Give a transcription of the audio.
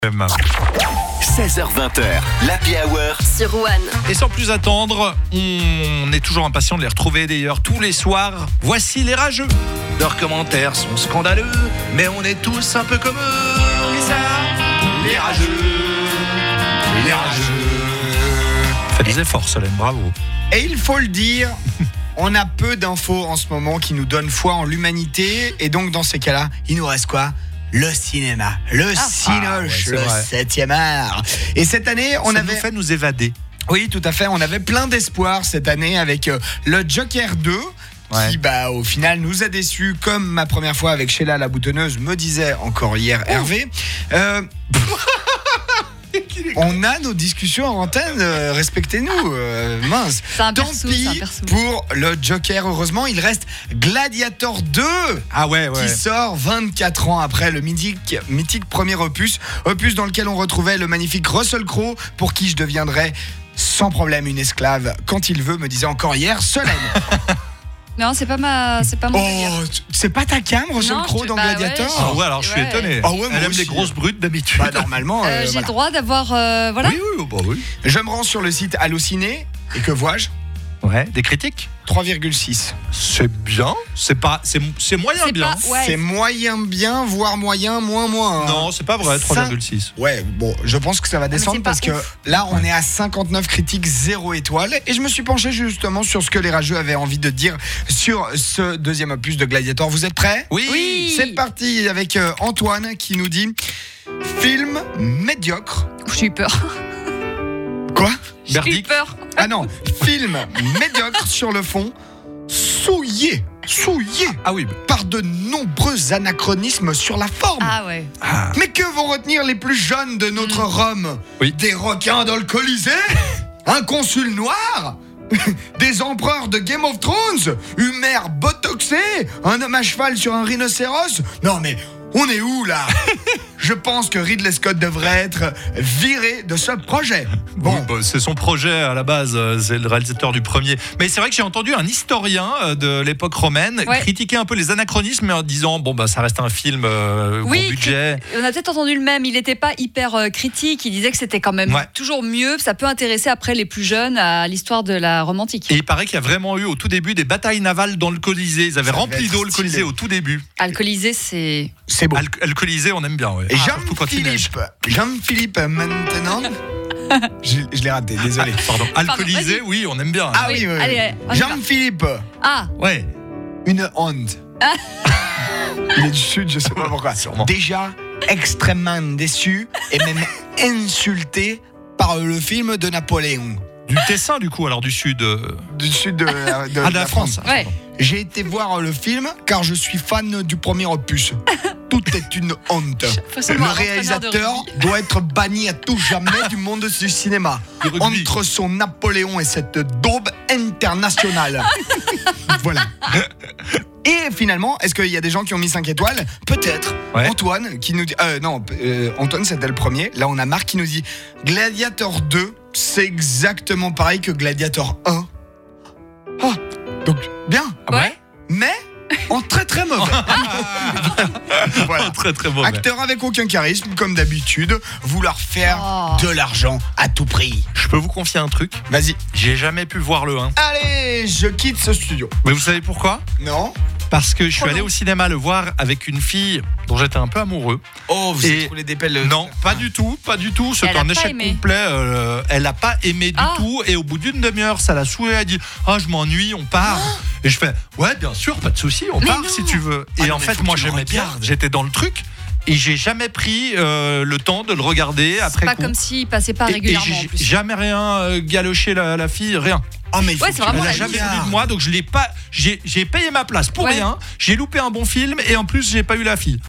16h20, l'Happy Hour sur One. Et sans plus attendre, on est toujours impatient de les retrouver d'ailleurs tous les soirs. Voici les rageux. Leurs commentaires sont scandaleux, mais on est tous un peu comme eux. Et ça, les rageux. Les rageux. Faites des efforts, Solène, bravo. Et il faut le dire, on a peu d'infos en ce moment qui nous donnent foi en l'humanité. Et donc dans ces cas-là, il nous reste quoi ? Le cinéma, le cinoche, ouais, le vrai. 7e art. Et cette année, on Ça avait... nous fait nous évader. Oui, tout à fait. On avait plein d'espoir cette année avec le Joker 2. Qui, au final, nous a déçus, comme ma première fois avec Sheila la boutonneuse me disait encore hier Hervé. On a nos discussions en antenne, respectez-nous, mince. C'est un Tant perso, pis c'est un perso. pour le Joker, heureusement, il reste Gladiator 2 Ah ouais. qui sort 24 ans après le mythique premier opus dans lequel on retrouvait le magnifique Russell Crowe, pour qui je deviendrais sans problème une esclave quand il veut, me disait encore hier Solène. Non, c'est pas mon délire. Oh, c'est pas ta cam, Russell Non, Crowe dans ouais, Gladiator Ah ouais, alors je suis Ouais. étonné. Ah ouais, moi Elle aime aussi. les grosses brutes d'habitude. Bah normalement, J'ai voilà. le droit d'avoir. Voilà. Oui, bah oui. Je me rends sur le site Allociné et que vois-je ? Ouais, des critiques. 3,6. C'est bien. C'est moyen C'est bien. pas- ouais. C'est moyen bien, voire moyen, moins. Hein. Non, c'est pas vrai, 3,6. Ouais, bon, je pense que ça va descendre c'est pas parce que ouf. là, on est à 59 critiques, 0 étoile. Et je me suis penché justement sur ce que les rageux avaient envie de dire sur ce deuxième opus de Gladiator. Vous êtes prêts ? Oui. C'est parti avec Antoine qui nous dit film médiocre. J'ai eu peur. Quoi ? J'ai eu Merdique. peur. Ah non, film médiocre sur le fond, souillé Ah oui. par de nombreux anachronismes sur la forme. Ah ouais. Mais que vont retenir les plus jeunes de notre Rome ? Oui. Des requins dans le Colisée ? Un consul noir ? Des empereurs de Game of Thrones ? Une mère botoxée ? Un homme à cheval sur un rhinocéros ? Non mais, on est où là ? Je pense que Ridley Scott devrait être viré de ce projet. Bon, Oui, bah, c'est son projet à la base, c'est le réalisateur du premier. Mais c'est vrai que j'ai entendu un historien de l'époque romaine critiquer un peu les anachronismes en disant ça reste un film gros budget. On a peut-être entendu le même. Il n'était pas hyper critique. Il disait que c'était quand même toujours mieux. Ça peut intéresser après les plus jeunes à l'histoire de la Rome antique. Et il paraît qu'il y a vraiment eu au tout début des batailles navales dans le Colisée. Ils avaient Ça rempli devait être d'eau le Colisée stylé. au tout début. Alcoolisé, c'est. c'est beau. Le Colisée, on aime bien. Ouais. Et Surtout quand il neige. Jean-Philippe maintenant. je l'ai raté, désolé. Pardon. Pardon, Alcoolisé, vas-y. oui, on aime bien. Ah Oui, oui. allez, on y va. Jean-Philippe, Ah, Ouais. une honte. Il est du sud, je sais pas pourquoi. Sûrement. Déjà extrêmement déçu et même insulté par le film de Napoléon. Du Tessin, du coup, alors du sud. Du sud de la France. ouais. J'ai été voir le film car je suis fan du premier opus. Tout est une honte. Faut seulement Le un entraîneur de réalisateur rugby. doit être banni à tout jamais du monde du cinéma. Du rugby. Entre son Napoléon et cette daube internationale. Voilà. Et finalement, est-ce qu'il y a des gens qui ont mis 5 étoiles ? Peut-être. Ouais. Antoine qui nous dit... Antoine c'était le premier. Là on a Marc qui nous dit Gladiator 2, c'est exactement pareil que Gladiator 1. Ah, donc bien. Ouais. Mais en très très mauvais. Voilà. Très très mauvais. Acteur avec aucun charisme, comme d'habitude, vouloir faire Oh. de l'argent à tout prix. Je peux vous confier un truc. Vas-y. J'ai jamais pu voir le 1. Allez, je quitte ce studio. Mais vous savez pourquoi ? Non ? Parce que je suis allé au cinéma le voir avec une fille dont j'étais un peu amoureux. Oh, vous Et- avez trouvé des pelles. Non, pas du tout. C'était Elle a un pas échec aimé. complet. Elle a pas aimé du tout. Et au bout d'une demi-heure, ça l'a saoulée. Elle a dit je m'ennuie, on part. Et je fais ouais, bien sûr, pas de souci, on part non. si tu veux. Ah Et non, en mais fait, faut que moi tu le j'aimais bien. regardes. J'étais dans le truc. Et j'ai jamais pris le temps de le regarder C'est après pas coup. comme s'il passait pas Et régulièrement. en j'ai plus. jamais rien galoché la fille, rien. Oh, mais il faut Ouais, que c'est tu vraiment Elle a la jamais vie. voulu de moi, donc je l'ai pas. J'ai payé ma place pour Ouais. rien. J'ai loupé un bon film et en plus j'ai pas eu la fille.